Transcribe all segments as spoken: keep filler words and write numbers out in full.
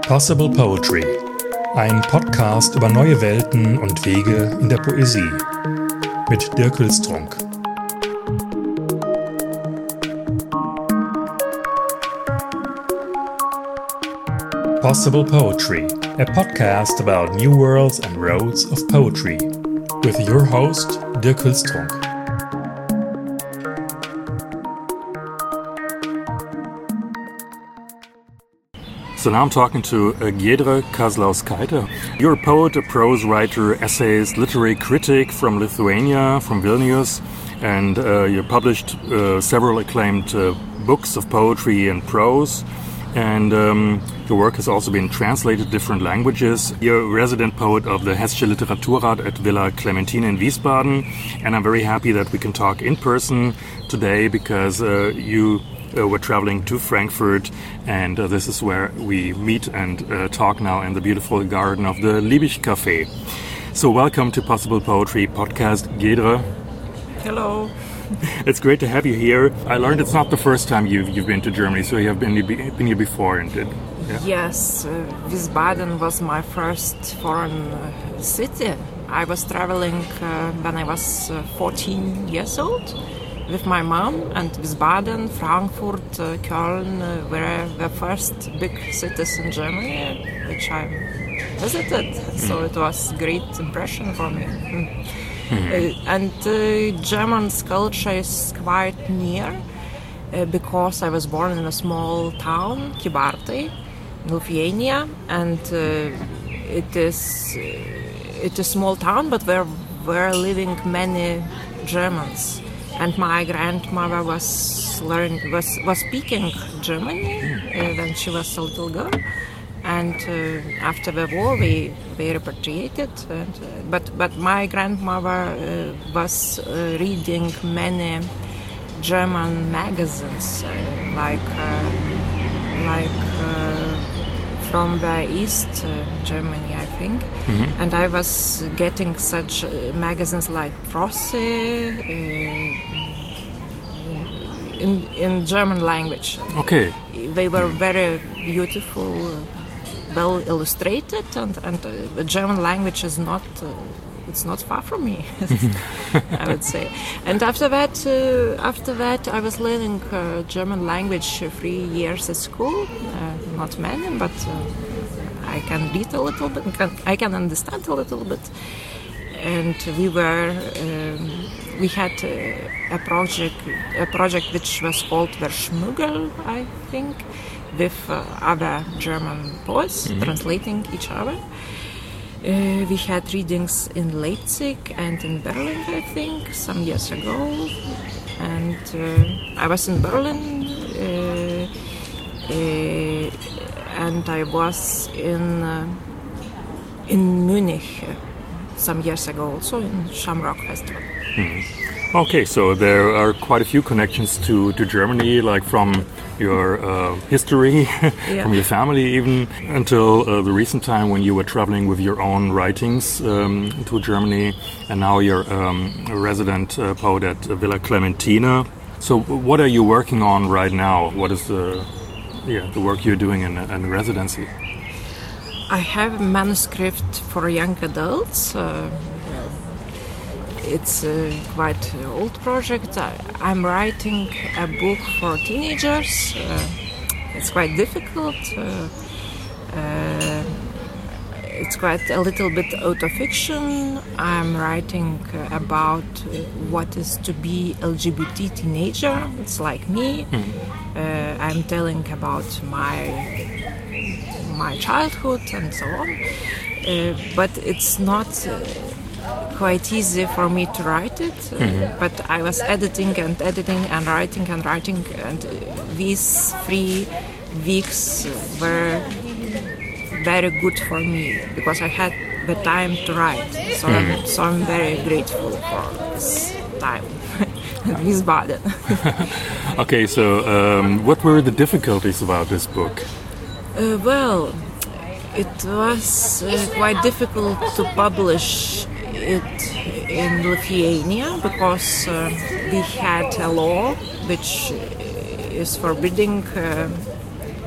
Possible Poetry, ein Podcast über neue Welten und Wege in der Poesie mit Dirk Hülstrunk. Possible Poetry, a podcast about new worlds and roads of poetry, with your host Dirk Hülstrunk. So now I'm talking to uh, Giedrė Kazlauskaitė. You're a poet, a prose writer, essayist, literary critic from Lithuania, from Vilnius, and uh, you published uh, several acclaimed uh, books of poetry and prose. And um, your work has also been translated to different languages. You're a resident poet of the Hessische Literaturrat at Villa Clementina in Wiesbaden. And I'm very happy that we can talk in person today because uh, you uh, were traveling to Frankfurt. And uh, this is where we meet and uh, talk now in the beautiful garden of the Liebig Café. So welcome to Possible Poetry Podcast, Giedrė. Hello. It's great to have you here. I learned it's not the first time you've you've been to Germany, so you have been been here before, and did. Yeah. Yes, uh, Wiesbaden was my first foreign uh, city. I was traveling uh, when I was uh, fourteen years old with my mom, and Wiesbaden, Frankfurt, uh, Köln uh, were the first big cities in Germany which I visited. Mm. So it was a great impression for me. Mm. Mm-hmm. Uh, and uh, German culture is quite near uh, because I was born in a small town, Kybartai, Lithuania, and uh, it is uh, it's a small town, but where were living many Germans. And my grandmother was learn was was speaking German uh, when she was a little girl. And uh, after the war, we, we repatriated. And, uh, but but my grandmother uh, was uh, reading many German magazines, uh, like uh, like uh, from the East uh, Germany, I think. Mm-hmm. And I was getting such uh, magazines like Prosse uh, in in German language. Okay. They were very beautiful. Uh, well illustrated, and, and uh, the German language is not uh, it's not far from me. I would say. And after that uh, after that I was learning uh, German language uh, three years at school, uh, not many, but uh, I can read a little bit, can, I can understand a little bit. And we were um, we had uh, a project a project which was called Der Schmuggel, I think, with uh, other German poets, mm-hmm. translating each other. Uh, we had readings in Leipzig and in Berlin, I think, some years ago. And uh, I was in Berlin, uh, uh, and I was in uh, in Munich uh, some years ago, also in Shamrock Festival. Mm-hmm. Okay, so there are quite a few connections to, to Germany, like from your uh, history, yeah. from your family even, until uh, the recent time when you were traveling with your own writings um, to Germany, and now you're um, a resident uh, poet at Villa Clementina. So what are you working on right now? What is the, yeah, the work you're doing in, in residency? I have a manuscript for young adults. Uh, It's a quite old project. I, I'm writing a book for teenagers. Uh, it's quite difficult. Uh, uh, it's quite a little bit autofiction. I'm writing uh, about uh, what is to be L G B T teenager. It's like me. Mm. Uh, I'm telling about my my childhood and so on. Uh, but it's not. Uh, quite easy for me to write it, mm-hmm. but I was editing and editing and writing and writing, and these three weeks were very good for me because I had the time to write. So, mm-hmm. I'm, so I'm very grateful for this time at Wiesbaden. Okay, so um, what were the difficulties about this book? Uh, well, it was uh, quite difficult to publish it in Lithuania because uh, we had a law which is forbidding uh,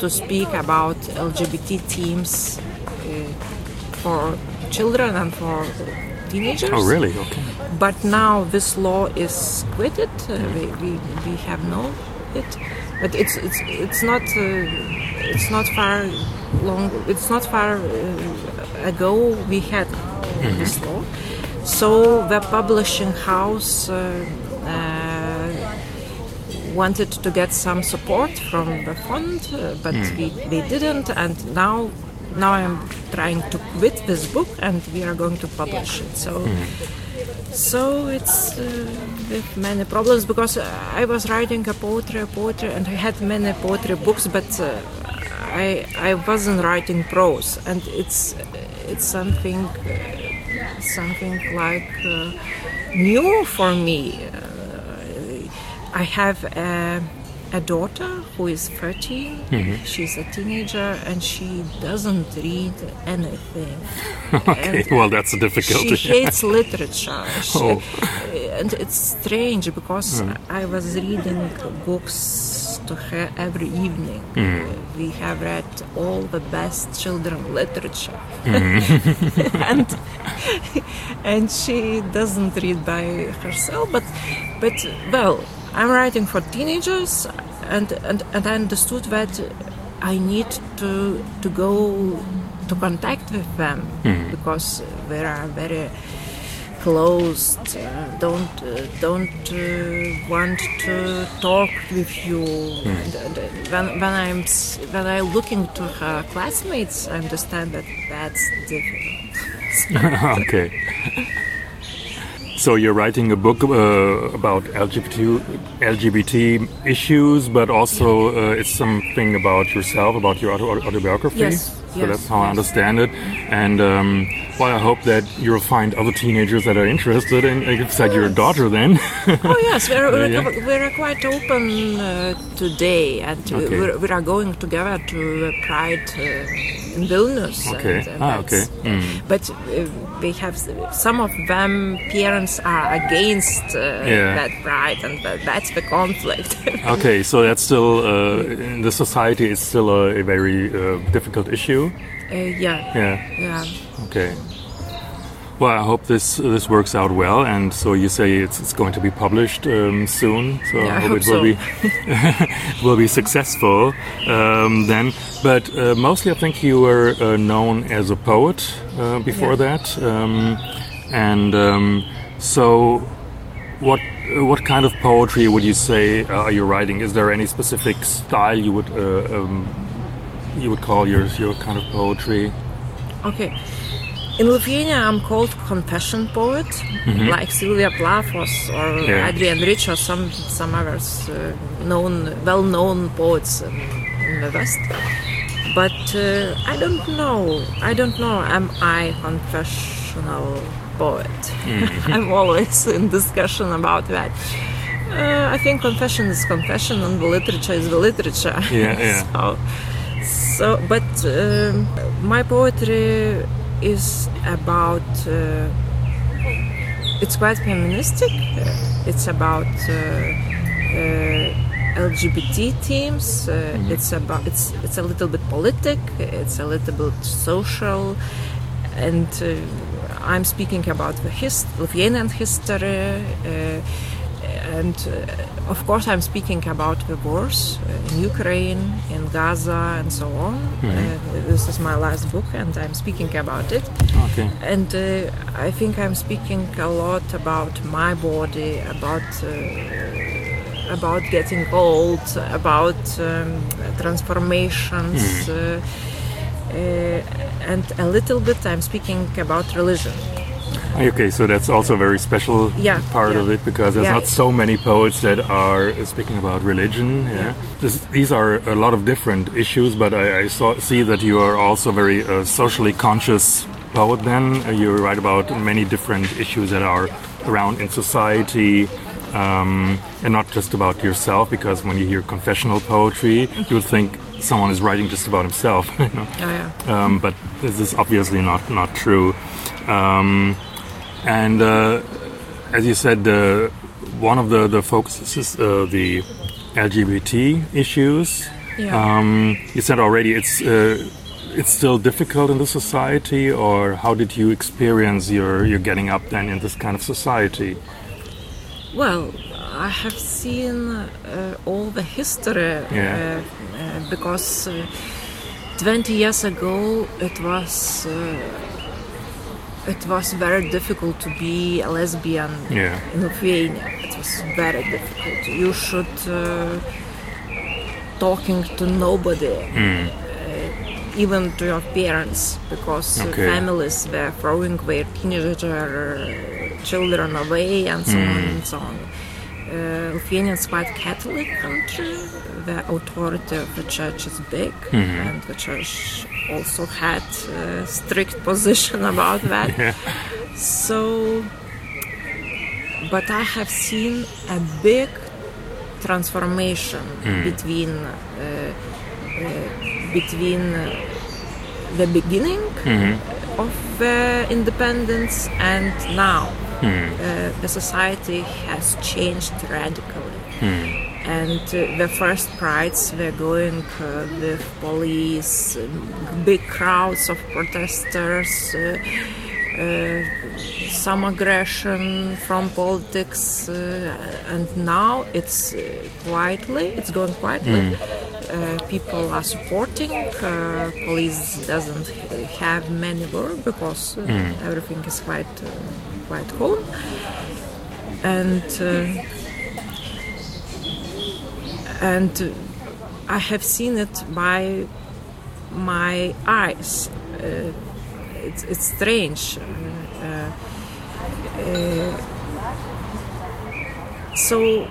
to speak about L G B T themes uh, for children and for teenagers. Oh, really? Okay. But now this law is quitted. Uh, we, we we have known it, but it's it's it's not uh, it's not far long. It's not far uh, ago we had mm-hmm. this law. So the publishing house uh, uh, wanted to get some support from the fund, uh, but mm. we they didn't, and now. Now I'm trying to quit this book, and we are going to publish it. So, mm. so it's uh, with many problems because uh, I was writing a poetry, a poetry, and I had many poetry books, but uh, I I wasn't writing prose, and it's it's something uh, something like uh, new for me. Uh, I have a. A daughter who is thirteen, mm-hmm. she's a teenager and she doesn't read anything. Okay, and well that's a difficulty. She hates literature. She, oh. And it's strange because mm. I was reading books to her every evening. Mm. We have read all the best children literature. Mm. and and she doesn't read by herself, but but well, I'm writing for teenagers, and, and, and I understood that I need to to go to contact with them mm. because they are very closed, uh, don't uh, don't uh, want to talk with you. Mm. And, and when when I'm when I'm looking to her classmates, I understand that that's difficult. Okay. So you're writing a book uh, about L G B T L G B T issues, but also uh, it's something about yourself, about your auto- autobiography. Yes. So yes, that's how yes. I understand it. And um, well, I hope that you'll find other teenagers that are interested. And you said you're a daughter, then. Oh yes, we're we're, yeah. we're quite open uh, today, and okay. we're, we are going together to uh, Pride uh, in Vilnius. Okay. And, and ah, okay. Mm. But uh, we have some of them. Parents are against uh, yeah. that Pride, and that, that's the conflict. Okay, so that's still uh, in the society. It's still a, a very uh, difficult issue. Uh, yeah. Yeah. Yeah. Okay. Well, I hope this uh, this works out well, and so you say it's it's going to be published um, soon. So yeah, I hope, hope it will so. be will be successful um, then. But uh, mostly, I think you were uh, known as a poet uh, before yeah. that, um, and um, so what what kind of poetry would you say uh, are you writing? Is there any specific style you would uh, um, you would call your your kind of poetry? Okay. In Lithuania, I'm called confession poet, mm-hmm. like Sylvia Plath or yeah. Adrian Rich or some some others uh, known, well-known poets in, in the West. But uh, I don't know. I don't know. Am I confessional poet? Mm-hmm. I'm always in discussion about that. Uh, I think confession is confession, and the literature is the literature. Yeah, yeah. so, so, but uh, my poetry is about uh, it's quite feministic. Uh, it's about uh, uh, L G B T themes. Uh, mm-hmm. It's about it's it's a little bit politic. It's a little bit social, and uh, I'm speaking about the hist- Lithuanian history. Uh, And uh, of course, I'm speaking about the wars uh, in Ukraine, in Gaza, and so on. Mm-hmm. Uh, this is my last book, and I'm speaking about it. Okay. And uh, I think I'm speaking a lot about my body, about uh, about getting old, about um, transformations, mm-hmm. uh, uh, and a little bit I'm speaking about religion. Okay, so that's also a very special yeah, part yeah. of it, because there's yeah. not so many poets that are speaking about religion. Yeah, yeah. This, these are a lot of different issues, but I, I saw, see that you are also a very uh, socially conscious poet. Then uh, you write about many different issues that are around in society, um, and not just about yourself. Because when you hear confessional poetry, you would think someone is writing just about himself. You know? oh, yeah. um, but this is obviously not not true. Um, And uh, as you said, uh, one of the, the focuses is uh, the L G B T issues. Yeah. Um, you said already it's uh, it's still difficult in the society, or how did you experience your, your getting up then in this kind of society? Well, I have seen uh, all the history Yeah. uh, uh, because uh, twenty years ago it was uh, it was very difficult to be a lesbian Yeah. in Lithuania. It was very difficult. You should uh, talking to nobody, Mm. uh, even to your parents, because uh, Okay. families were throwing their teenager uh, children away and so on and so on. Uh, Lithuania is quite Catholic country. The authority of the church is big, and the church also had a strict position about that. Yeah. So, but I have seen a big transformation between uh, uh, between uh, the beginning of uh, independence and now. Uh, the society has changed radically, and uh, the first prides were going uh, with police, um, big crowds of protesters, uh, uh, some aggression from politics, uh, and now it's uh, quietly, it's going quietly. Uh, people are supporting. Uh, police doesn't have many work because uh, everything is quite uh, quite calm, and uh, and I have seen it by my eyes. Uh, it's it's strange. Uh, uh, so.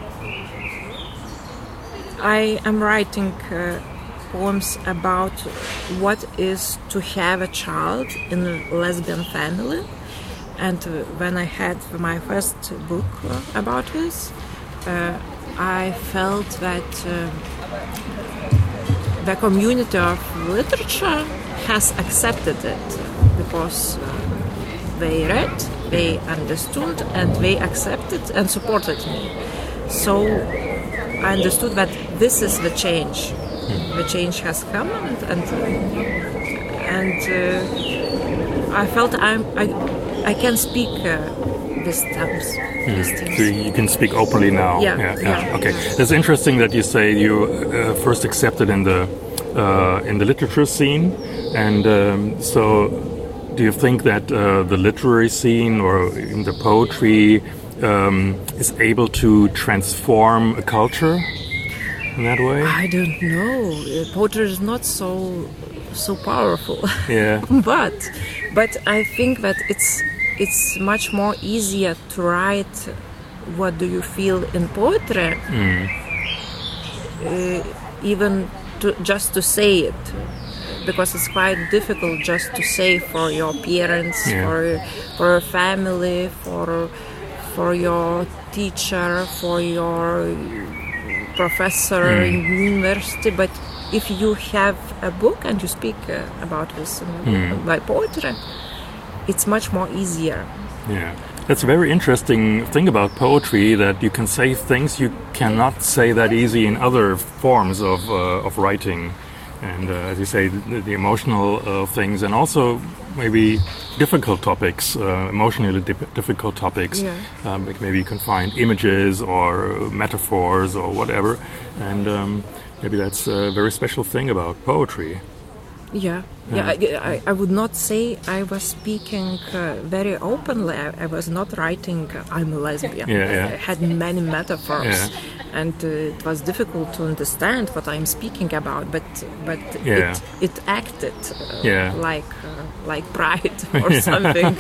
I am writing uh, poems about what is to have a child in a lesbian family, and uh, when I had my first book uh, about this, uh, I felt that uh, the community of literature has accepted it because uh, they read, they understood, and they accepted and supported me. So I understood that this is the change. The change has come, and and, and uh, I felt I'm, I I can speak uh, these terms. These things. So you can speak openly now. Yeah, yeah, yeah, Okay, yeah. that's interesting that you say you uh, first accepted in the uh, in the literature scene, and um, so do you think that uh, the literary scene or in the poetry um, is able to transform a culture in that way? I don't know. Uh, Poetry is not so so powerful. Yeah. but but I think that it's it's much more easier to write what do you feel in poetry, Mm. uh, even to just to say it, because it's quite difficult just to say for your parents, Yeah. for for your family, for for your teacher, for your professor Mm. in university. But if you have a book and you speak uh, about this uh, Mm. by poetry, it's much more easier. Yeah, that's a very interesting thing about poetry, that you can say things you cannot say that easy in other forms of uh, of writing, and uh, as you say, the, the emotional uh, things, and also maybe difficult topics, uh, emotionally dip- difficult topics. Yeah. Um, like maybe you can find images or metaphors or whatever, and um, maybe that's a very special thing about poetry. Yeah, yeah. I, I, I would not say I was speaking uh, very openly. I, I was not writing uh, "I'm a lesbian." Yeah, yeah. I had many metaphors, Yeah. and uh, it was difficult to understand what I'm speaking about. But but Yeah. it it acted uh, Yeah. like uh, like pride or something.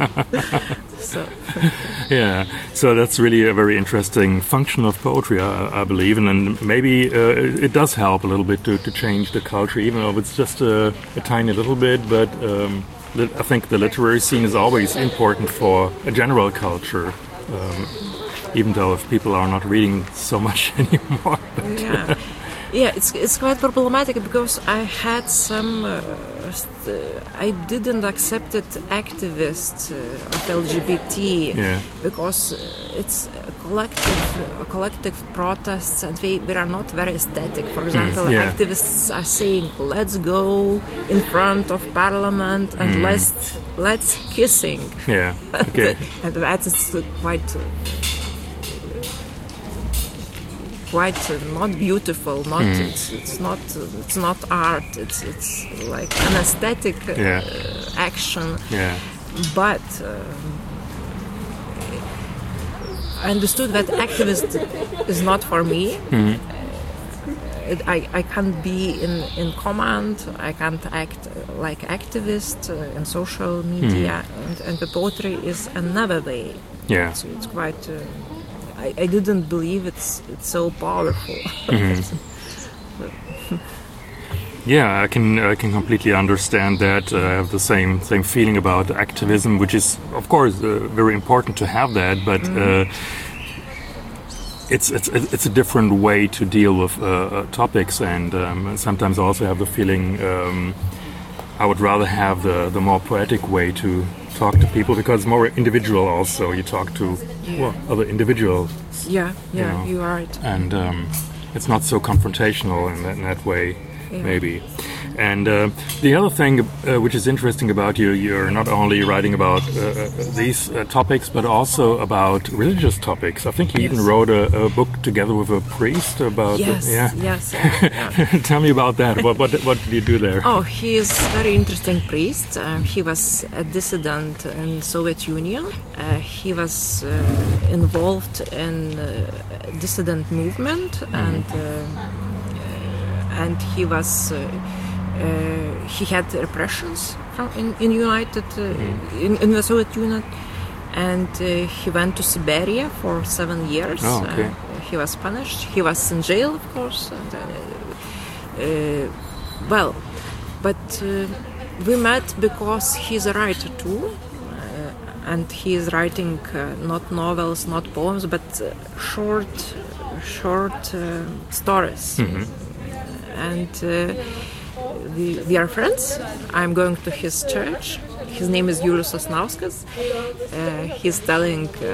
so Yeah, so that's really a very interesting function of poetry, I, I believe, and then maybe uh, it does help a little bit to, to change the culture, even though it's just a, a tiny little bit. But um, lit- I think the literary scene is always important for a general culture, um, even though if people are not reading so much anymore. But, yeah. Yeah, it's it's quite problematic because I had some. Uh, st- I didn't accept it activists uh, of L G B T Yeah. because it's collective uh, collective protests, and they, they are not very aesthetic. For example, mm, yeah. activists are saying, "Let's go in front of Parliament and mm. let's let's kissing." Yeah, okay. And that is quite. Uh, Quite uh, not beautiful. Not mm. it's, it's not uh, it's not art. It's it's like an aesthetic uh, yeah. action. Yeah. But uh, I understood that activist is not for me. Mm. It, I I can't be in, in command. I can't act like activist uh, in social media. Mm. And, and the poetry is another way. Yeah. So it's quite. Uh, I, I didn't believe it's it's so powerful. Mm-hmm. Yeah, I can I can completely understand that. Uh, I have the same same feeling about activism, which is of course uh, very important to have that, but mm-hmm. uh, it's it's it's a different way to deal with uh, uh, topics, and um, sometimes I also have the feeling um, I would rather have the the more poetic way to talk to people, because it's more individual. Also, you talk to yeah. well, other individuals. Yeah, yeah, you know, you're right. And um, it's not so confrontational in that, in that way, yeah. maybe. And uh, the other thing uh, which is interesting about you, you're not only writing about uh, these uh, topics, but also about religious topics. I think you yes. even wrote a, a book together with a priest about. Yes, the, yeah. yes. Uh, yeah. Tell me about that. What, what what did you do there? Oh, he is a very interesting priest. Uh, he was a dissident in Soviet Union. Uh, he was uh, involved in uh, dissident movement, mm. and uh, and he was. Uh, Uh, he had repressions from in, in United uh, mm. in, in the Soviet Union, and uh, he went to Siberia for seven years. Oh, okay. uh, he was punished. He was in jail, of course. And, uh, uh, well, but uh, we met because he's a writer too, uh, and he is writing uh, not novels, not poems, but uh, short, short uh, stories, mm-hmm. and. Uh, We, we are friends. I'm going to his church. His name is Julius Sosnauskas. Uh, he's telling uh,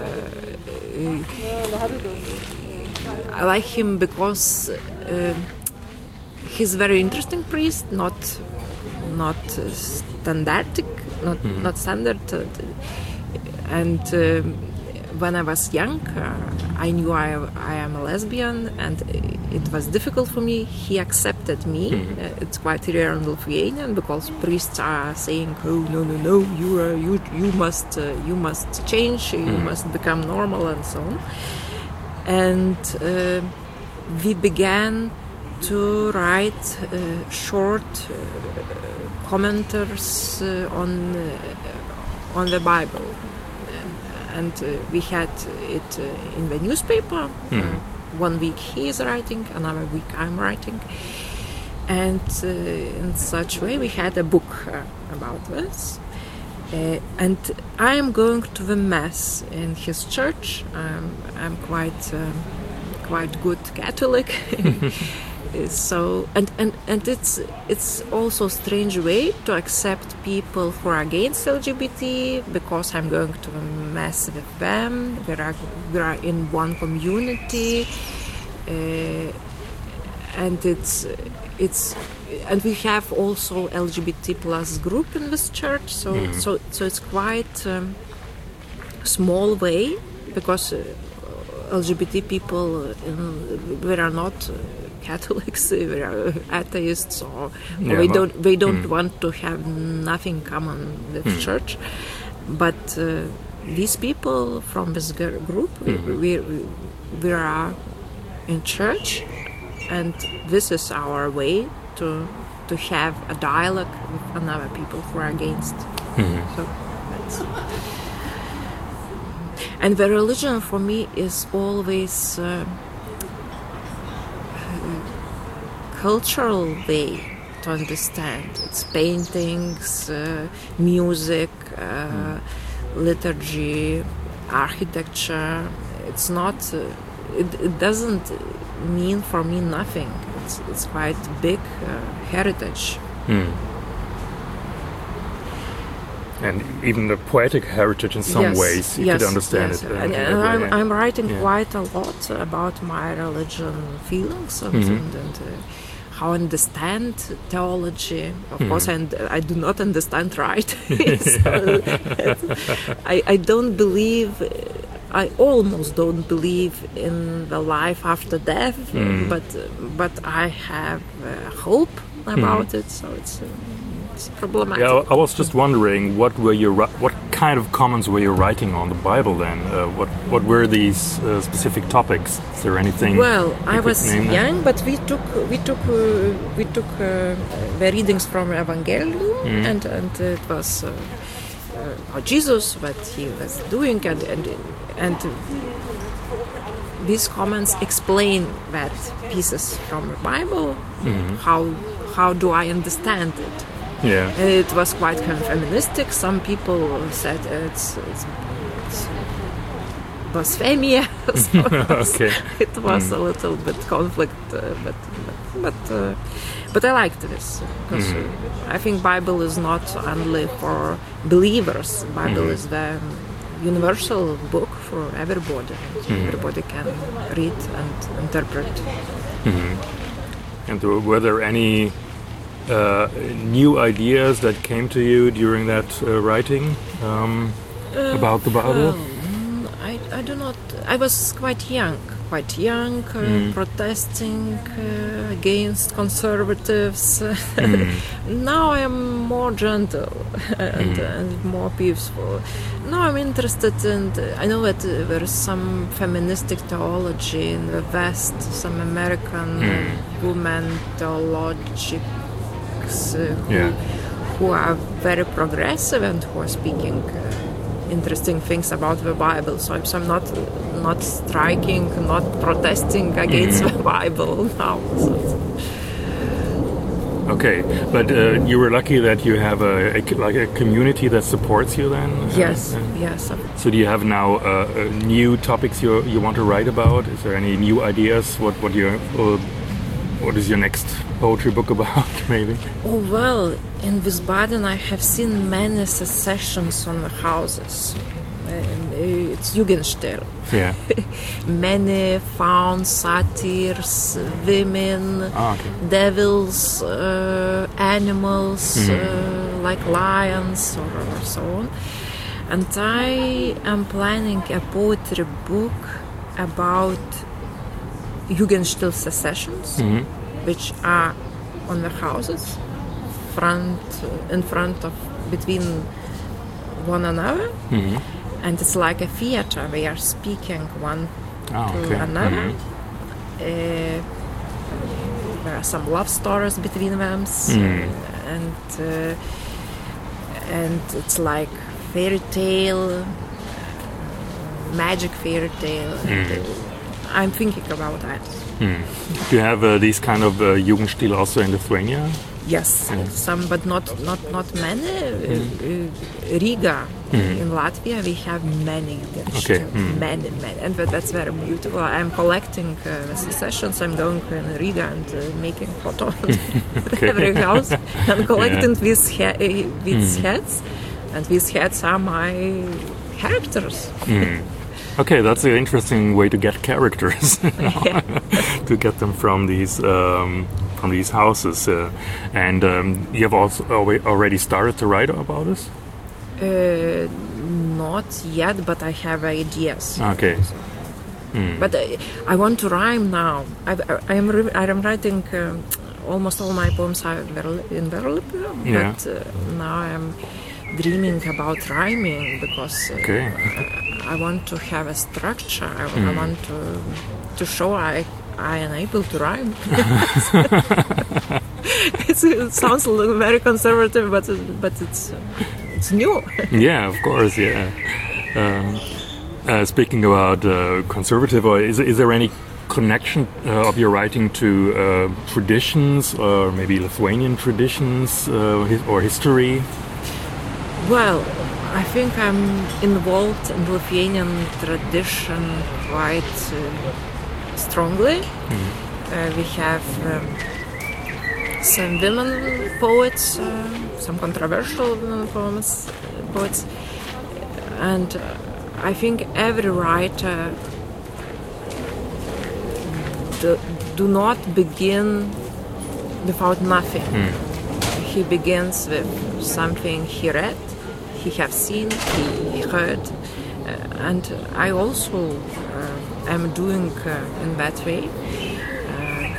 uh, I like him because uh, he's a very interesting priest, not not standardic, not mm-hmm. not standard. Uh, and uh, when I was young, uh, I knew I, I am a lesbian, and it was difficult for me. He accepted me. Mm-hmm. Uh, it's quite rare in Lithuania, because priests are saying, "Oh no, no, no! You are, you you must uh, you must change. Mm-hmm. You must become normal," and so on. And uh, we began to write uh, short uh, commentaries uh, on uh, on the Bible. And uh, we had it uh, in the newspaper. Mm. Uh, one week he is writing, another week I'm writing. And uh, in such way we had a book uh, about this. Uh, and I am going to the mass in his church. Um, I'm quite um, quite good Catholic. So and, and, and it's it's also a strange way to accept people who are against L G B T, because I'm going to a mass with them. We are we are in one community, uh, and it's it's and we have also L G B T plus group in this church. So mm. so so it's quite um, small way, because uh, L G B T people uh, we are not. Uh, Catholics, we are atheists, or, yeah, or we don't we don't mm. want to have nothing common with mm. church. But uh, these people from this group, mm-hmm. we, we we are in church, and this is our way to to have a dialogue with another people who are against. Mm-hmm. So that's. And the religion for me is always. Uh, cultural way to understand. It's paintings, uh, music, uh, mm. liturgy, architecture. It's not. Uh, it, it doesn't mean for me nothing. It's it's quite big uh, heritage. Mm. and even the poetic heritage in some yes, ways. You yes, could understand yes. it. And, in and that I'm, way. I'm writing Yeah. quite a lot about my religion feelings and, Mhm. and, and uh, how I understand theology. Of Mhm. course, I, und- I do not understand right. So I, I don't believe, I almost don't believe in the life after death, Mm. but but I have uh, hope about it. So it's uh, it's problematic. Yeah, I was just wondering, what were you, ri- what kind of comments were you writing on the Bible then? Uh, what what were these uh, specific topics? Is there anything? Well, you I could was name them? young, but we took we took uh, we took uh, the readings from Evangelium, Mm. and and it was uh, uh, about Jesus, what he was doing, and and and these comments explain that pieces from the Bible. Mhm. How how do I understand it? Yeah. And it was quite kind of feministic. Some people said it's, it's, it's blasphemia. So it was, Okay. it was Mm. a little bit conflict, uh, but but but, uh, but I liked this because Mm. uh, I think Bible is not only for believers. Bible Mhm. is the universal book for everybody. Mhm. Everybody can read and interpret. Mhm. And there- were there any uh, new ideas that came to you during that uh, writing um, about the Bible? Well, mm, I, I do not. I was quite young, quite young, uh, Mm. protesting uh, against conservatives. Mm. Now I am more gentle and, Mm. and more peaceful. Now I'm interested in. The, I know that uh, there is some feministic theology in the West, some American uh, Mm. women theologics uh, who, Yeah. who are very progressive and who are speaking uh, interesting things about the Bible. So I'm, so I'm not not striking, not protesting against Mhm. the Bible now. So it's- Okay, but uh, you were lucky that you have a, a c- like a community that supports you then. Uh, yes, uh, yes. So do you have now uh, uh, new topics you you want to write about? Is there any new ideas? What what you uh, what is your next poetry book about? Maybe. Oh well, in Wiesbaden I have seen many secessions on the houses. And uh, it's Jugendstil. Yeah. Many found satires, women, Ah, okay. devils, uh, animals Mhm. uh, like lions or, or so on. And I am planning a poetry book about Jugendstil secessions, Mhm. which are on the houses, front in front of between one another. Mhm. And it's like a theater. We are speaking one Ah, to okay. another. Mhm. Uh, there are some love stories between them, s- Mm. and uh, and it's like fairy tale, uh, magic fairy tale. And, Mm. uh, I'm thinking about that. Mm. Do you have uh, these kind of uh, Jugendstil also in Lithuania? Yes, Mm. some, but not not not many. Uh, uh, Riga Mm. in Latvia, we have many, Okay, mm. many, many, and that- that's very beautiful. I'm collecting uh, the secessions. I'm going in Riga and uh, making photos Okay. every house and collecting these he- uh, these Mm. heads, and these heads are my characters. Mm. Okay, that's an interesting way to get characters, Yeah. to get them from these um, from these houses. Uh, and um, you have also alwa- already started to write about this. Uh, not yet, but I have ideas. Okay. Mm. But I, I want to rhyme now. I've, I am re- I am writing um, almost all my poems are verl- in Verlip, Yeah. but uh, now I am dreaming about rhyming because uh, Okay. I want to have a structure. I, I Mm. want to to show I I am able to rhyme. it's, it sounds a little very conservative, but but it's it's new. Yeah, of course. Yeah. Um, uh, speaking about uh, conservative, or is is there any connection uh, of your writing to uh, traditions, or maybe Lithuanian traditions, uh, his, or history? Well, I think I'm involved in Lithuanian tradition quite uh, strongly. Mm. Uh, we have um, some women poets, uh, some controversial women poems, poets. And uh, I think every writer do, do not begin without nothing. Mm. He begins with something he read, he have seen, he heard, uh, and I also uh, am doing uh, in that way. Uh,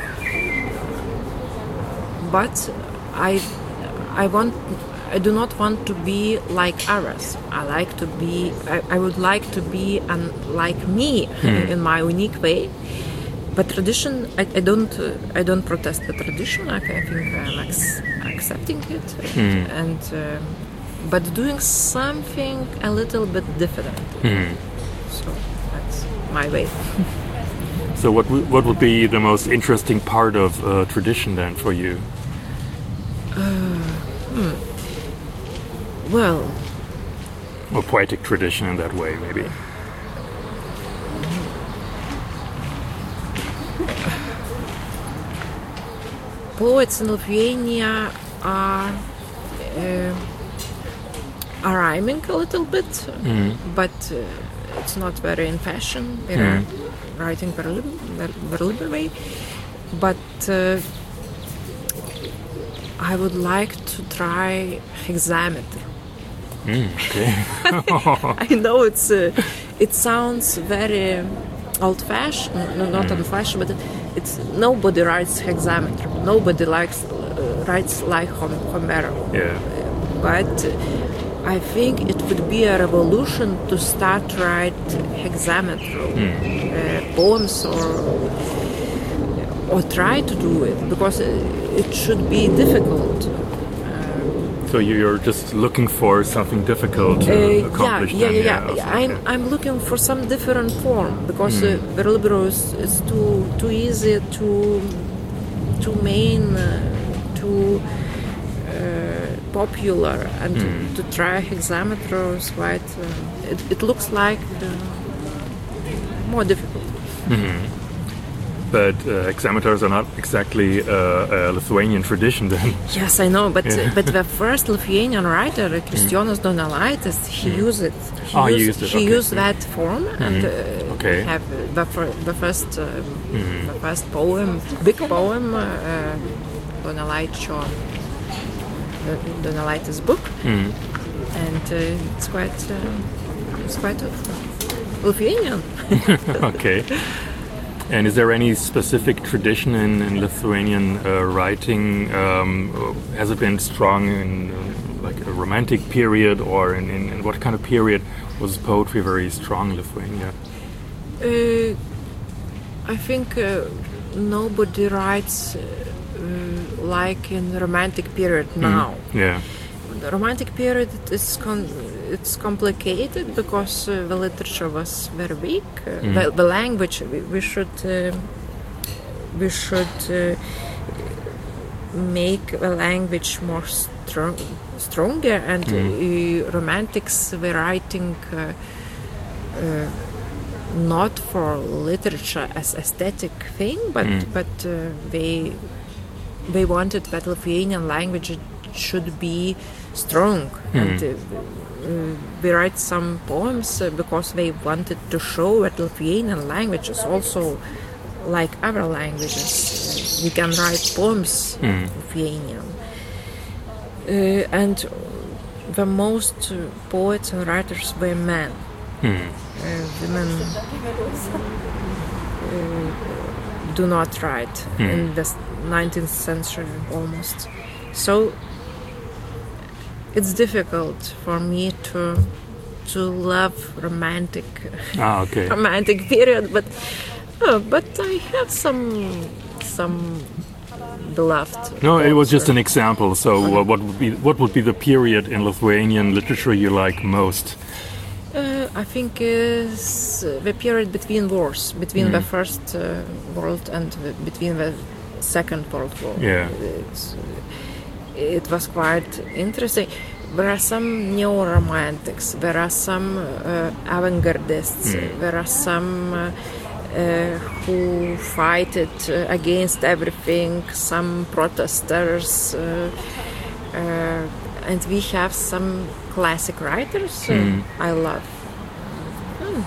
but I, I want. I do not want to be like others. I like to be. I, I would like to be un, like me mm. in my unique way. But tradition, I, I don't. Uh, I don't protest the tradition. I, I think I'm ex- accepting it, mm. and uh, but doing something a little bit different. Mm. So that's my way. So what w- what would be the most interesting part of uh, tradition then for you? Uh, hmm. Well, or poetic tradition in that way, maybe. Poets in Lithuania are uh, are rhyming a little bit, mm. but uh, it's not very in fashion. They're mm. writing very little, very, very little way, but. Uh, I would like to try hexameter. Mm, okay. I know it's uh, it sounds very old-fashioned, no, not mm. old-fashioned, but it, it's nobody writes hexameter. Nobody likes uh, writes like Hom- Homero. Yeah. But I think it would be a revolution to start write hexameter mm. uh, poems or. Or try to do it, because it should be difficult. Uh, so you're just looking for something difficult to uh, accomplish? Yeah, yeah, then, yeah. yeah. I'm Okay. I'm looking for some different form, because mm. uh, Verlibro is, is too too easy, too too main, uh, too uh, popular, and mm. to, to try hexameter is quite. Uh, it, it looks like uh, more difficult. Mm-hmm. But uh, hexameters are not exactly uh, a Lithuanian tradition then. Yes, I know, but yeah. uh, but the first Lithuanian writer, Kristijonas mm. Donelaitis, he mm. used it. He oh, used, he used it. He okay. used that form mm. and uh, okay. have the, fir- the first uh, mm. the first poem, big poem, uh, Donelaičio, Donelaitis book, mm. and uh, it's quite uh, it's quite uh, Lithuanian. Okay. And is there any specific tradition in, in Lithuanian uh, writing? Um, has it been strong in uh, like a romantic period, or in, in, in what kind of period was poetry very strong in Lithuania? Uh, I think uh, nobody writes uh, like in the romantic period now. Mm. Yeah. The romantic period is con- it's complicated because uh, the literature was very weak. Uh, mm. the, the language we, we should uh, we should uh, make the language more strong, stronger, and mm. uh, romantics were writing uh, uh, not for literature as aesthetic thing, but mm. but uh, they they wanted that Lithuanian language should be strong, mm. and uh, uh, we write some poems uh, because they wanted to show that Lithuanian language is also like other languages. We can write poems mm. in Lithuanian, uh, and the most uh, poets and writers were men. Mm. Uh, women uh, do not write mm. in the nineteenth century almost. So it's difficult for me to to love romantic ah, okay. romantic period, but oh, but I have some some beloved. No, it was just an example. So uh, what would be what would be the period in Lithuanian literature you like most? Uh, I think is the period between wars, between mm. the First uh, World and the, between the Second World War. Yeah. It's, it was quite interesting. There are some neo-romantics, there are some uh, avant-gardists, mm. there are some uh, uh, who fight it uh, against everything, some protesters, uh, uh, and we have some classic writers. Uh, Mm. I love hmm,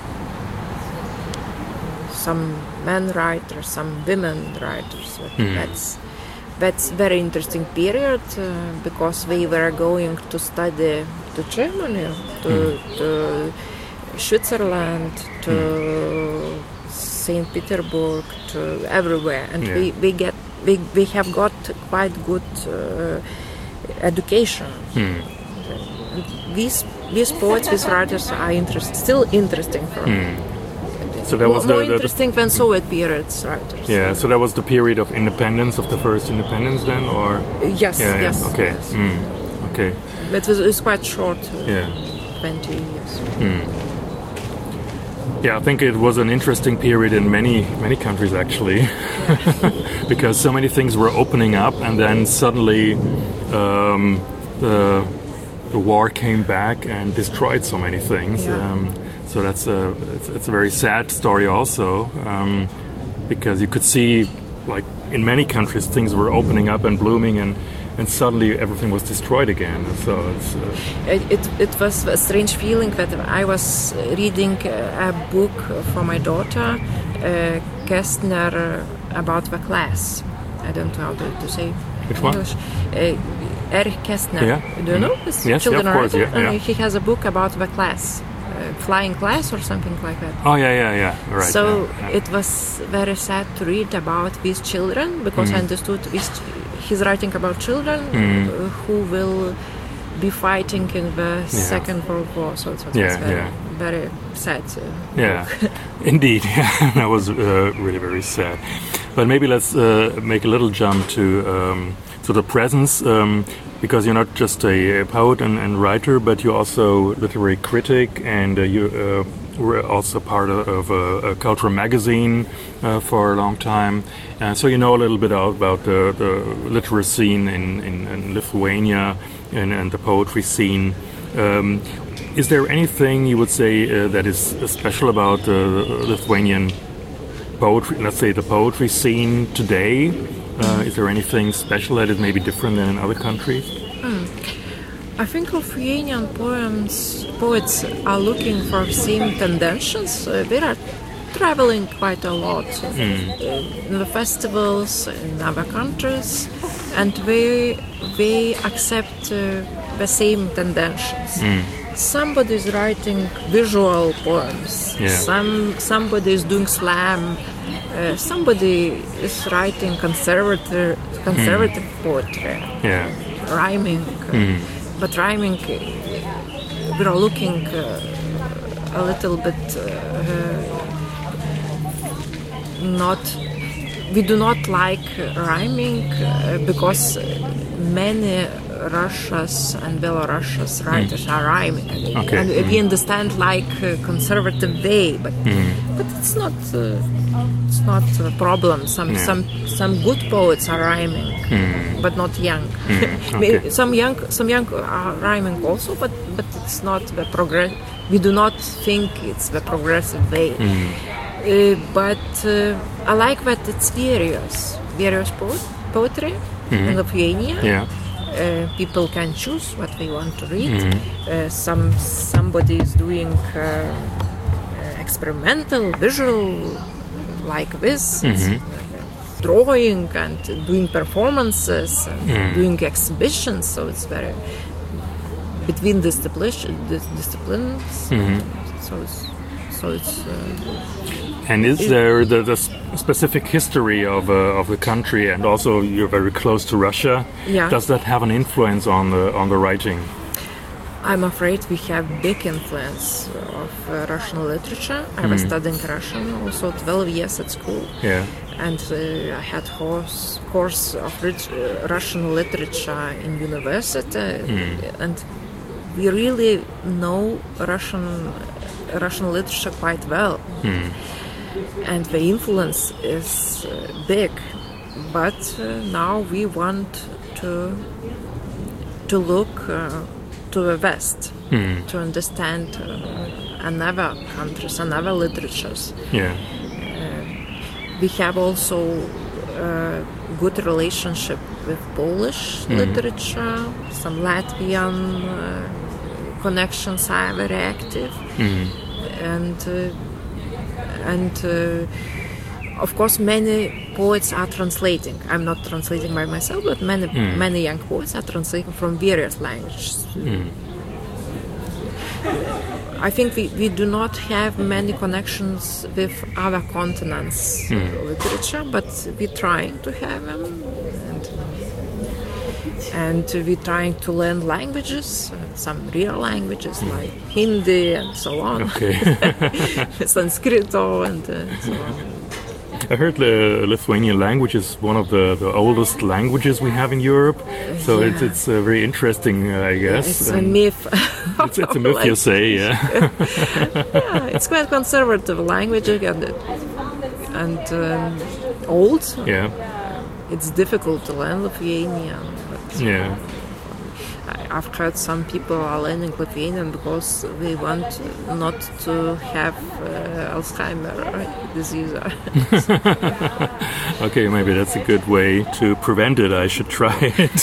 some men writers, some women writers. Mm. That's that's very interesting period uh, because we were going to study to Germany, to, Mm. to Switzerland, to Mm. Saint Petersburg, to everywhere, and Yeah. we, we get we, we have got quite good uh, education. Mm. And these these poets, these writers are interest, still interesting for me. Mm. So that was more the, the, the interesting than Soviet periods writers. yeah. So that was the period of independence, of the first independence, then, or Yes, yeah, yes. yeah. Okay. Yes. Mm. Okay. It was it's quite short. Uh, Yeah. Twenty years. Mm. Yeah, I think it was an interesting period in many many countries actually, because so many things were opening up, and then suddenly um, the the war came back and destroyed so many things. Yeah. Um, so that's a it's, it's a very sad story also, um, because you could see, like in many countries, things were opening up and blooming, and. And suddenly everything was destroyed again. So it's, uh, It, it, it was a strange feeling that I was reading a book for my daughter, uh, Kästner, about the class. I don't know how to, to say Which one? English. Uh, Erich Kästner. Yeah. Do you know Mhm. this? Yes, Children yeah, of course, writer? yeah, yeah. Uh, he has a book about the class, uh, flying class or something like that. oh yeah, yeah, yeah. Right. So yeah, yeah. it was very sad to read about these children because Mm. I understood these, he's writing about children Mm. uh, who will be fighting in the Second World War. So it was Yeah, very, yeah. very sad. Uh, Yeah, indeed. Yeah, that was uh, really very sad. But maybe let's uh, make a little jump to um, to the presence, um, because you're not just a, a poet and, and writer, but you're also literary critic, and uh, you uh, were also part of, of a, a cultural magazine uh, for a long time. Uh, so you know a little bit about the, the literary scene in, in, in Lithuania and, and the poetry scene. Um, Is there anything you would say uh, that is special about the Lithuanian poetry, let's say the poetry scene today? Uh, is there anything special that is maybe different than in other countries? I think Lithuanian poems, poets are looking for same tendencies. Uh, they are traveling quite a lot uh, in the festivals in other countries, and they they accept uh, the same tendencies. Somebody is writing visual poems. Yeah. Some somebody is doing slam. Uh, somebody is writing conservative conservative poetry, Yeah. rhyming. Uh, But rhyming, uh, we are looking uh, a little bit uh, not. We do not like rhyming uh, because many Russia's and Belarus's writers are rhyming, Okay. and we understand like uh, conservative way, but but it's not uh, it's not a problem. Some Yeah. some some good poets are rhyming, but not young. Okay. Some young some young are rhyming also, but but it's not the progress. We do not think it's the progressive way. Uh, but uh, I like that it's various various po- poetry in Lithuania. Yeah. Uh, people can choose what they want to read. Uh, some somebody is doing uh, uh, experimental visual like this, drawing and doing performances, and doing exhibitions. So it's very between disciplines. disciplines. So it's so it's. Uh, And is there the, the s- specific history of uh, of the country, and also you're very close to Russia? Yeah. Does that have an influence on the on the writing? I'm afraid we have big influence of uh, Russian literature. I was studying Russian also twelve years at school, Yeah. and uh, I had course course of lit- uh, Russian literature in university, and we really know Russian Russian literature quite well, and the influence is uh, big. But uh, now we want to to look. Uh, to the West, to understand uh, another countries, another literatures. Yeah. We have also a good relationship with Polish literature, some Latvian uh, connections are very active, mm. and uh, and uh, of course many poets are translating. I'm not translating by myself, but many mm. many young poets are translating from various languages. Mm. I think we, we do not have many connections with other continents' mm. literature, but we're trying to have them, and, and we're trying to learn languages, uh, some real languages like Hindi and so on, okay. Sanskrito and uh, so on. I heard the Lithuanian language is one of the, the oldest languages we have in Europe, so yeah. it's it's uh, very interesting, uh, I guess. It's a myth. It's, it's a myth, you say, yeah. Yeah, it's quite conservative language and and um, old. Yeah. It's difficult to learn Lithuanian. But yeah. I've heard some people are learning Lithuanian because they want not to have uh, Alzheimer disease. Okay, maybe that's a good way to prevent it. I should try it.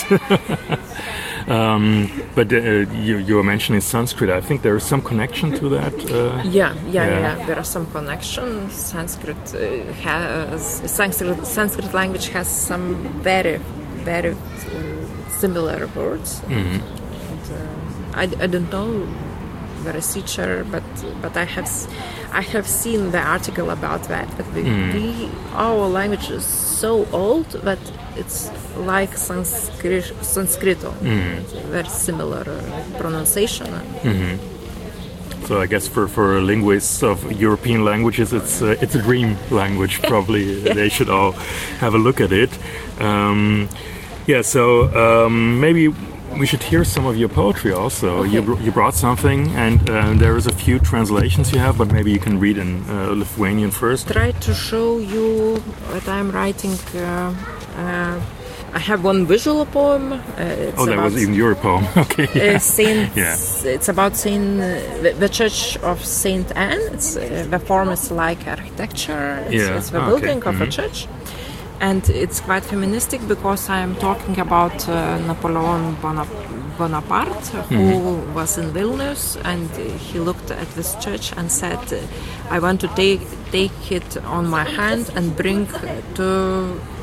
um, but uh, you, you were mentioning Sanskrit. I think there is some connection to that. Uh, yeah, yeah, yeah, yeah. There are some connections. Sanskrit uh, has Sanskrit, Sanskrit language has some very, very similar words. Mm-hmm. And, uh, I, I don't know the researcher, but but I have I have seen the article about that. But we, mm. we our language is so old that it's like Sanskrit, Sanskrito. Mm. It's very similar uh, pronunciation. Mm-hmm. So I guess for, for linguists of European languages, it's uh, it's a dream language. Probably yeah. They should all have a look at it. Um, Yeah, so um, maybe we should hear some of your poetry also. Okay. You, br- you brought something, and uh, there is a few translations you have, but maybe you can read in uh, Lithuanian first. Try to show you what I'm writing. Uh, uh, I have one visual poem. Uh, it's oh, that was even your poem. Okay. Yeah. Uh, Saint. Yeah. It's about Saint, uh, the, the Church of Saint Anne. It's uh, the form is like architecture. It's, yeah. it's the oh, building okay. of mm-hmm. a church. And it's quite feministic because I'm talking about uh, Napoleon Bonaparte, who mm-hmm. was in Vilnius, and he looked at this church and said, I want to take take it on my hand and bring to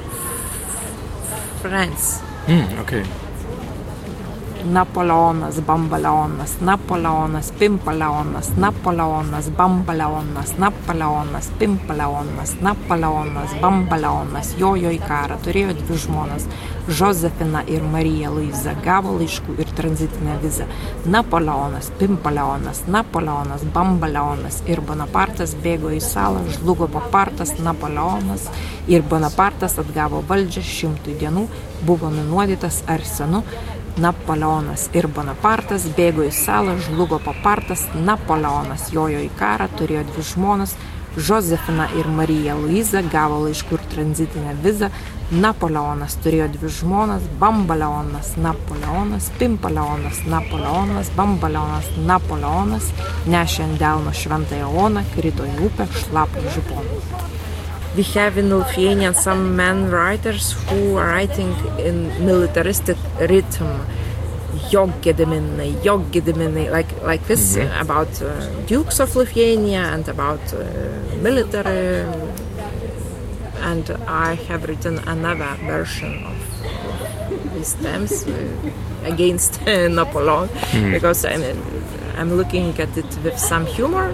France. Mm, okay. Napoleonas, Bambaleonas, Napoleonas, Pimpaleonas, Napoleonas, Bambaleonas, Napoleonas, Pimpaleonas, Napoleonas, Bambaleonas, jojo į karą, turėjo dvi žmonas, Josefina ir Marija Luiza, gavo laiškų ir tranzitinę vizą. Napoleonas, Pimpaleonas, Napoleonas, Bambaleonas ir Bonapartas bėgo į salą, žlugo Bonapartas, Napoleonas ir Bonapartas atgavo valdžią šimtui dienų, buvo nunuodytas arsenu. Napoleonas ir Bonapartas bėgo į salą, žlugo Bonapartas, Napoleonas jojo į karą, turėjo dvi žmonas, Josefina ir Marija Luiza, gavo laiškų ir tranzitinę vizą, Napoleonas turėjo dvi žmonas, Bambaleonas, Napoleonas, Pimpaleonas, Napoleonas, Bambaleonas, Napoleonas, nešė ant delno šventąją oną, krito į upę, šlapo žiponu. We have in Lithuania some men writers who are writing in militaristic rhythm, Jogediminai, Jogediminai, like like this mm-hmm. uh, about uh, dukes of Lithuania and about uh, military. And I have written another version of these stems uh, against uh, Napoleon mm-hmm. because I'm I'm looking at it with some humor.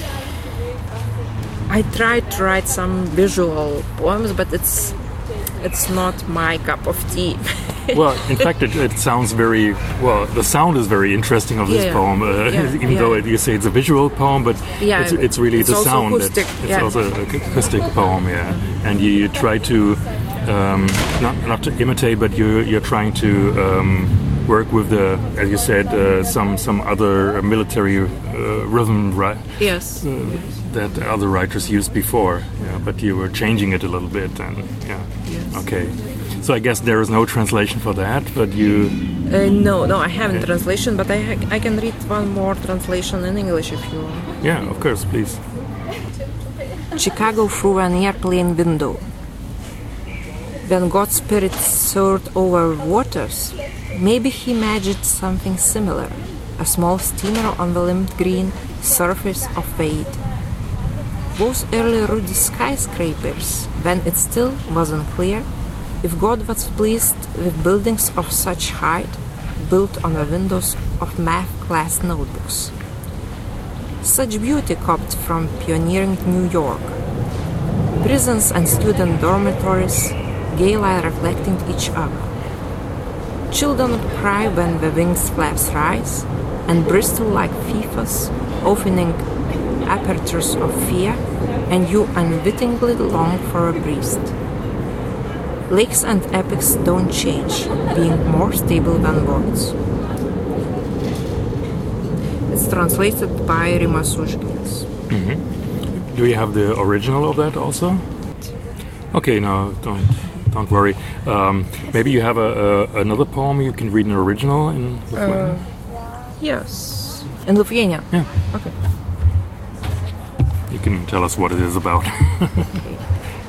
I tried to write some visual poems, but it's it's not my cup of tea. Well, in fact, it, it sounds very well. The sound is very interesting of this yeah, poem, uh, yeah, even yeah. though it, you say it's a visual poem, but yeah, it's, it's really it's the also sound. Acoustic, that, it's yeah. also an acoustic poem, yeah. And you, you try to um, not not to imitate, but you you're trying to um, work with the, as you said, uh, some some other military uh, rhythm, right? Yes. Uh, that other writers used before, yeah, but you were changing it a little bit, and yeah. Yes. Okay. So I guess there is no translation for that, but you... Uh, no, no, I haven't okay. translation, but I ha- I can read one more translation in English if you want. Yeah, of course, please. Chicago through an airplane window. When God's spirit soared over waters, maybe he imagined something similar. a small steamer on the limped green surface of fate. Those early ruddy skyscrapers, when it still wasn't clear if God was pleased with buildings of such height, built on the windows of math class notebooks. Such beauty copped from pioneering New York. Prisons and student dormitories, gaily reflecting each other. Children would cry when the wings flaps rise, and bristle like fifas, opening apertures of fear, and you unwittingly long for a breast. Lakes and epics don't change, being more stable than words. It's translated by Rimas Užgiris. Mm-hmm. Do you have the original of that also? Okay, no, don't don't worry. Um, maybe you have a, a another poem you can read in original in Lithuanian? Uh, yes. In Lithuanian? Yeah. Okay. You can tell us what it is about. Okay.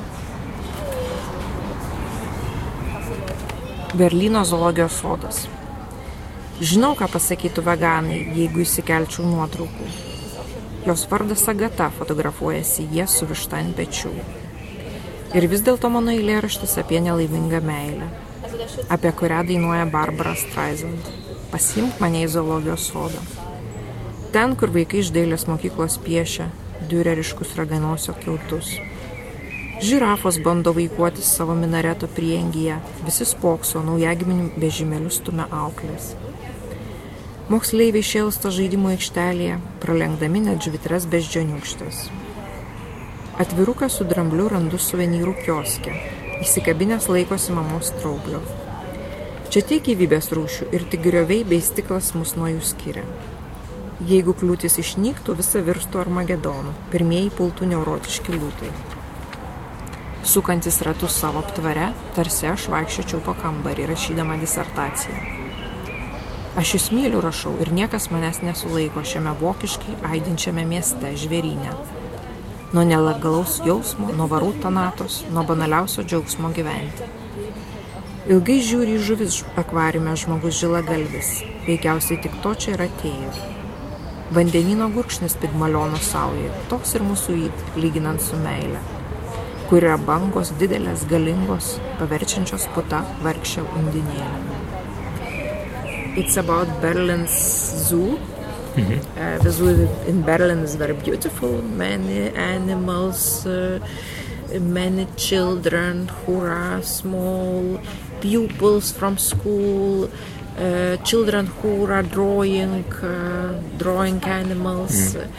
Berlyno zoologijos sodas. Žinau, ką pasakytų veganai, jeigu įsikelčiau nuotraukų. Jos vardas Agata, fotografuojasi jie su višta ant pečių. Ir vis dėlto mano eilėraštis apie nelaimingą meilę, apie kurią dainuoja Barbara Streisand. Pasiimk mane į zoologijos sodą. Ten, kur vaikai iš dailės mokyklos piešia diureriškus raganosio kiautus. Žirafos bando vaikuotis savo minareto priengyje, visi spokso, naujagiminių vežimėlių stumia auklės. Moksleiviai šėlsta žaidimų aikštelėje, pralenkdami net žvitres beždžioniūkštes. Atviruką su drambliu randu suvenyrų kioske, įsikabinės laikosi mamos straublio. Čia tiek gyvybės rūšių ir tik grioviai bei stiklas mus nuo jų skiria. Jeigu kliūtis išnyktų, visa virstų Armagedonu, pirmieji pultų neurotiški liūtai. Sukantis ratus savo aptvare, tarsi aš vaikščiočiau po kambarį, rašydama disertaciją. Aš jūs myliu, rašau, ir niekas manęs nesulaiko šiame vokiškai aidinčiame mieste, žvėryne. Nuo nelegalaus jausmo, nuo varų tanatos, nuo banaliausio džiaugsmo gyventi. Ilgai žiūri į žuvis akvariume žmogus žilagalvis, veikiausiai tik to čia ir atėjo. Vandenino gurkšnis pigmaliono saujoje, toks ir mūsų įt, lyginant su meile, kur yra bangos didelės, galingos, paverčiančios puta vargšę undinėlę. It's about Berlin's zoo. Mm-hmm. Uh, the zoo in Berlin is very beautiful. Many animals, uh, many children who are small, pupils from school, uh, children who are drawing, uh, drawing animals, mm.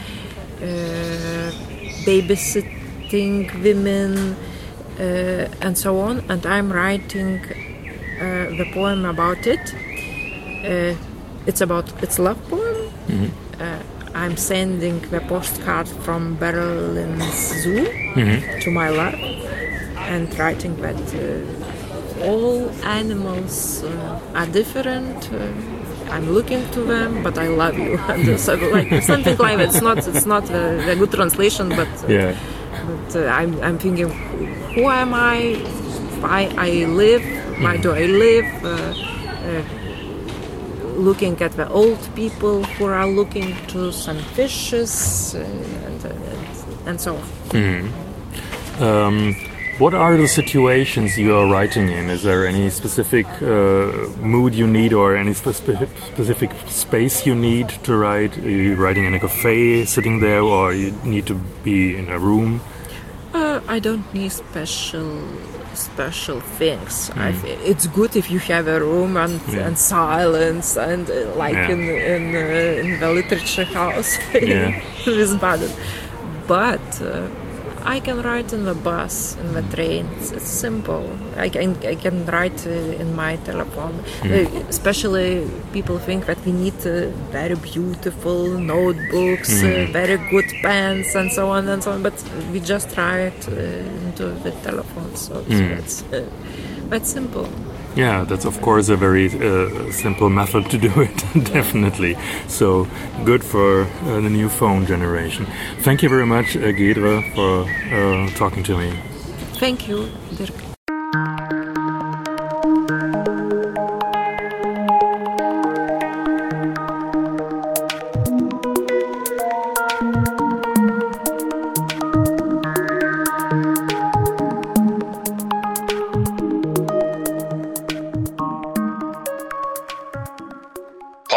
uh, babysitting women, uh, and so on. And I'm writing uh, the poem about it. Uh, it's about it's love poem. Mm-hmm. Uh, I'm sending the postcard from Berlin's zoo mm-hmm. to my love, and writing that uh, all animals uh, are different. Uh, I'm looking to them, but I love you. And so, like something like that. It's not it's not a, a good translation, but uh, yeah. But uh, I'm I'm thinking, who am I? Why I live? Why mm-hmm. do I live? Uh, uh, looking at the old people who are looking to some fishes uh, and, uh, and so on. Mm-hmm. Um, what are the situations you are writing in? Is there any specific uh, mood you need or any specific, specific space you need to write? Are you writing in a cafe, sitting there, or you need to be in a room? Uh, I don't need special special things. Mm. I th- it's good if you have a room and, yeah. and silence and uh, like yeah. in in, uh, in the literature house yeah. in Wiesbaden. But uh, I can write in the bus, in the train. It's, it's simple. I can I can write uh, in my telephone. Mm. Uh, especially people think that we need uh, very beautiful notebooks, mm. uh, very good pens, and so on and so on. But we just write uh, into the telephone, so mm. that's uh, that's simple. Yeah, that's of course a very uh, simple method to do it, definitely. So good for uh, the new phone generation. Thank you very much, uh, Giedre, for uh, talking to me. Thank you, Dirk.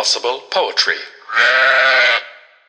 Impossible Poetry.